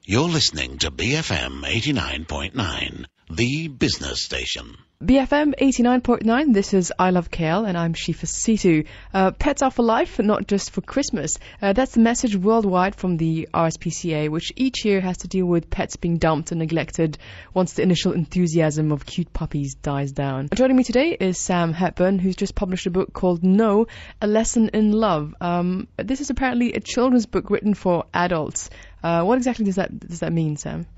You're listening to BFM 89.9, the business station. BFM 89.9, this is I Love KL and I'm Shifa Situ. Pets are for life, not just for Christmas. That's the message worldwide from the RSPCA, which each year has to deal with pets being dumped and neglected once the initial enthusiasm of cute puppies dies down. Joining me today is Sam Hepburn, who's just published a book called No, A Lesson in Love. This is apparently a children's book written for adults. What exactly does that mean, Sam?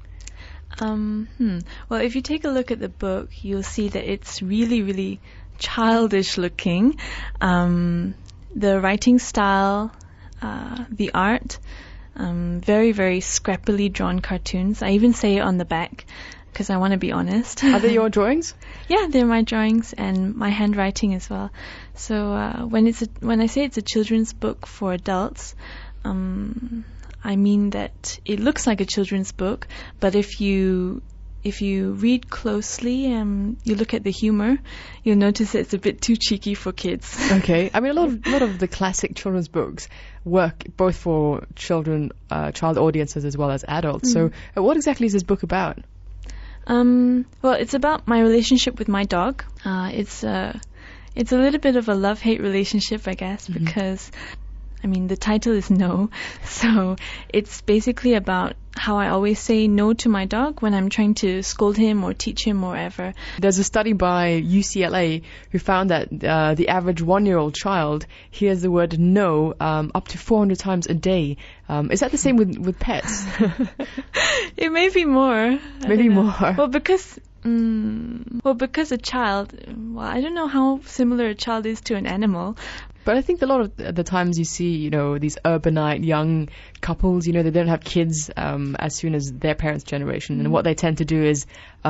Well, if you take a look at the book, you'll see that it's really, really childish looking. The writing style, the art, very, very scrappily drawn cartoons. I even say it on the back because I want to be honest. Are they your drawings? Yeah, they're my drawings and my handwriting as well. So when I say it's a children's book for adults, I mean that it looks like a children's book, but if you read closely and you look at the humor, you'll notice that it's a bit too cheeky for kids. Okay. I mean, a lot of the classic children's books work both for child audiences as well as adults. So what exactly is this book about? Well, it's about my relationship with my dog. It's a little bit of a love-hate relationship, I guess, because the title is No, so it's basically about how I always say no to my dog when I'm trying to scold him or teach him or whatever. There's a study by UCLA who found that the average 1-year-old child hears the word no up to 400 times a day. Is that the same with pets? It may be more. Maybe more. Well, because a child, I don't know how similar a child is to an animal. But I think a lot of the times you see, these urbanite young couples, they don't have kids as soon as their parents' generation. And what they tend to do is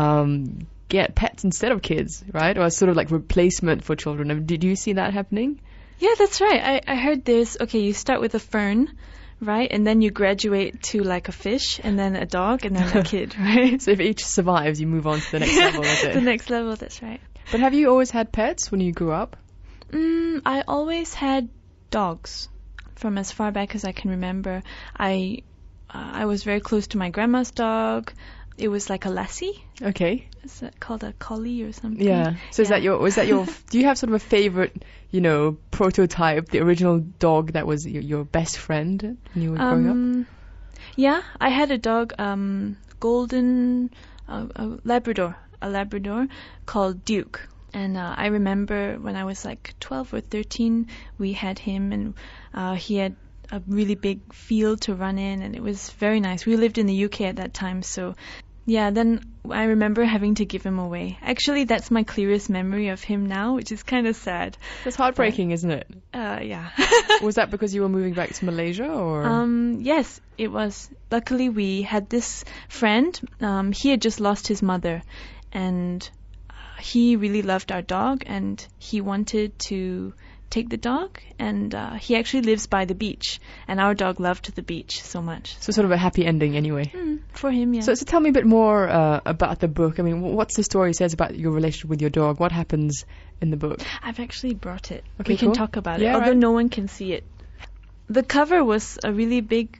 get pets instead of kids, right? Or sort of like replacement for children. Did you see that happening? Yeah, that's right. I heard this. Okay, you start with a fern, right? And then you graduate to like a fish and then a dog and then a kid, right? So if each survives, you move on to the next level, is it? The next level, that's right. But have you always had pets when you grew up? I always had dogs from as far back as I can remember. I was very close to my grandma's dog. It was like a lassie. Okay. Is that called a collie or something? Yeah. So is that your do you have sort of a favorite, prototype, the original dog that was your best friend when you were growing up? Yeah, I had a dog, golden, a Labrador called Duke. And I remember when I was like 12 or 13, we had him, and he had a really big field to run in, and it was very nice. We lived in the UK at that time, so yeah, then I remember having to give him away. Actually, that's my clearest memory of him now, which is kind of sad. That's heartbreaking, isn't it? Yeah. Was that because you were moving back to Malaysia, or? Yes, it was. Luckily, we had this friend. He had just lost his mother, and he really loved our dog, and he wanted to take the dog, and he actually lives by the beach, and our dog loved the beach so much. So sort of a happy ending anyway. For him, yeah. So tell me a bit more about the book. I mean, what's the story says about your relationship with your dog? What happens in the book? I've actually brought it. Okay, we can talk about it, although right. No one can see it. The cover was a really big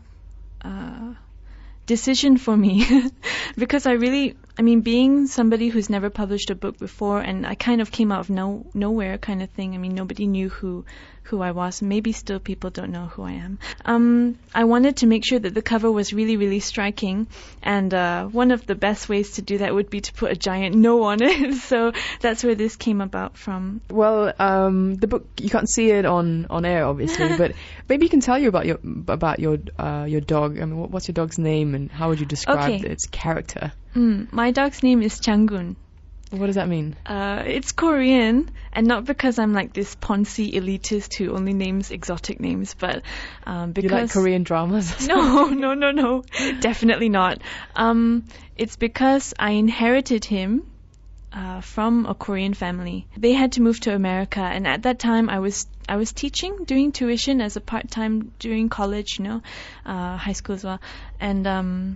decision for me because being somebody who's never published a book before, and I kind of came out of nowhere kind of thing. Nobody knew who I was. Maybe still people don't know who I am. I wanted to make sure that the cover was really, really striking, and one of the best ways to do that would be to put a giant no on it. So that's where this came about from. Well, the book, you can't see it on air, obviously, but maybe you can tell you about your dog. What's your dog's name, and how would you describe its character? My dog's name is Changun. What does that mean? It's Korean, and not because I'm like this poncy elitist who only names exotic names, but because... You like Korean dramas? No, definitely not. It's because I inherited him from a Korean family. They had to move to America, and at that time I was teaching, doing tuition as a part-time during college, high school as well, and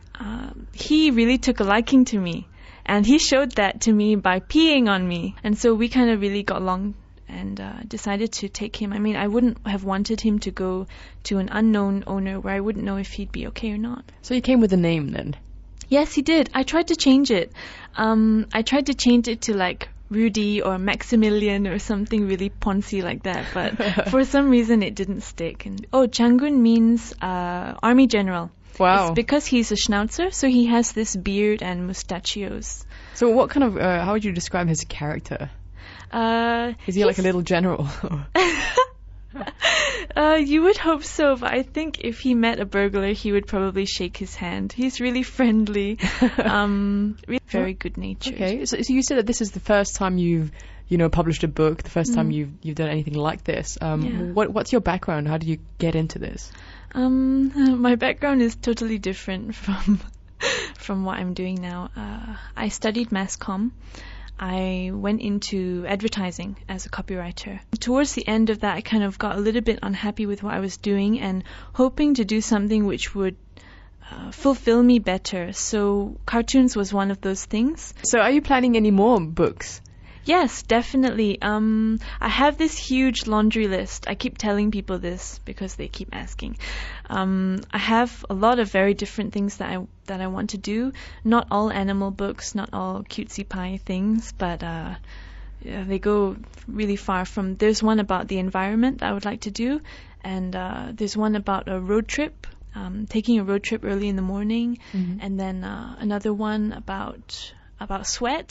he really took a liking to me. And he showed that to me by peeing on me. And so we kind of really got along and decided to take him. I mean, I wouldn't have wanted him to go to an unknown owner where I wouldn't know if he'd be okay or not. So you came with a name then? Yes, he did. I tried to change it. I tried to change it to like Rudy or Maximilian or something really poncy like that, but for some reason it didn't stick. And Changun means army general. Wow. It's because he's a Schnauzer, so he has this beard and mustachios. So what kind of, how would you describe his character? Is he like a little general? You would hope so, but I think if he met a burglar, he would probably shake his hand. He's really friendly, really very good-natured. Okay, so you said that this is the first time you've, published a book, the first time you've done anything like this. What's your background? How did you get into this? My background is totally different from what I'm doing now. I studied mass comm. I went into advertising as a copywriter. Towards the end of that, I kind of got a little bit unhappy with what I was doing and hoping to do something which would fulfill me better. So cartoons was one of those things. So are you planning any more books? Yes, definitely. I have this huge laundry list. I keep telling people this because they keep asking. I have a lot of very different things that I want to do. Not all animal books, not all cutesy pie things, but they go really far from. There's one about the environment that I would like to do, and there's one about a road trip. Taking a road trip early in the morning, and then another one about sweat.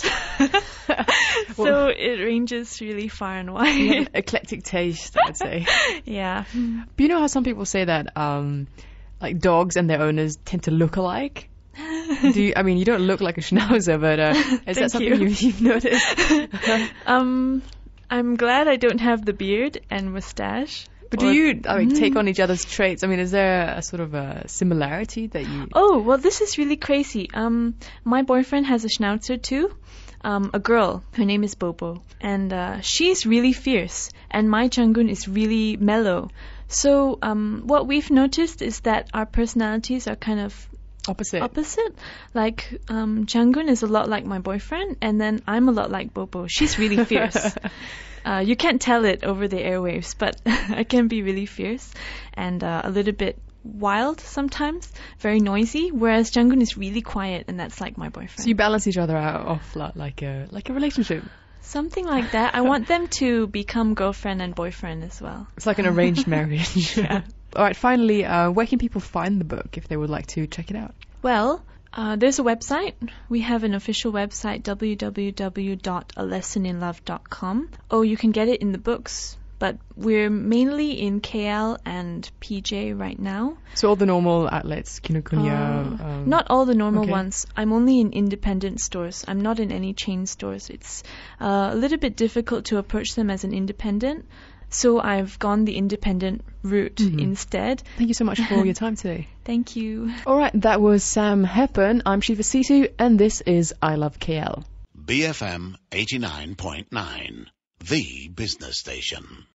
So it ranges really far and wide. You have an eclectic taste, I would say. Yeah. But you know how some people say that like dogs and their owners tend to look alike? You don't look like a Schnauzer, but is that something you've noticed? I'm glad I don't have the beard and mustache. But do you take on each other's traits? I mean, is there a sort of a similarity that you... Oh, well, this is really crazy. My boyfriend has a Schnauzer too, a girl. Her name is Bobo. And she's really fierce. And my Changun is really mellow. So what we've noticed is that our personalities are kind of... Opposite. Like, Changun is a lot like my boyfriend, and then I'm a lot like Bobo. She's really fierce. You can't tell it over the airwaves, but I can be really fierce and a little bit wild sometimes, very noisy, whereas Changun is really quiet, and that's like my boyfriend. So you balance each other out off like a relationship? Something like that. I want them to become girlfriend and boyfriend as well. It's like an arranged marriage. Yeah. All right, finally, where can people find the book if they would like to check it out? Well, there's a website. We have an official website, www.alessoninlove.com. Oh, you can get it in the books, but we're mainly in KL and PJ right now. So all the normal outlets, Kinokuniya... not all the normal ones. I'm only in independent stores. I'm not in any chain stores. It's a little bit difficult to approach them as an independent. So I've gone the independent route instead. Thank you so much for your time today. Thank you. All right, that was Sam Hepburn. I'm Shiva Situ, and this is I Love KL. BFM 89.9, the business station.